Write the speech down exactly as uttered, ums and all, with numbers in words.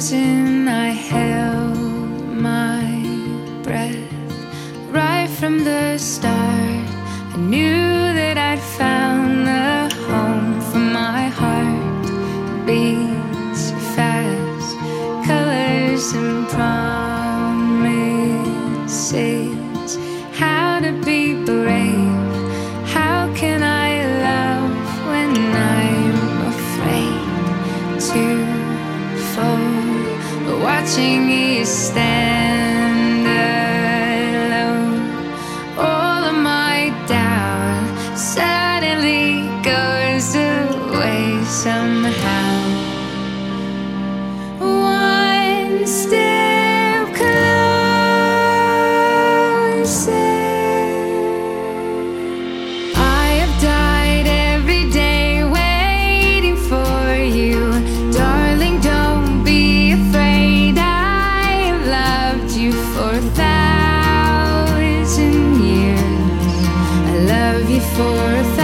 frozen, I held my breath. Right from the start, I knew that I'd found the home for my heart. Beats fast, colors and promises. How to be brave, how can I love when I'm afraid to fall? But watching you stand alone, all of my doubt suddenly goes away somehow. One step closer. I have died every day waiting for you. Darling, don't be afraid. I have loved you for a thousand years. I love you for a thousand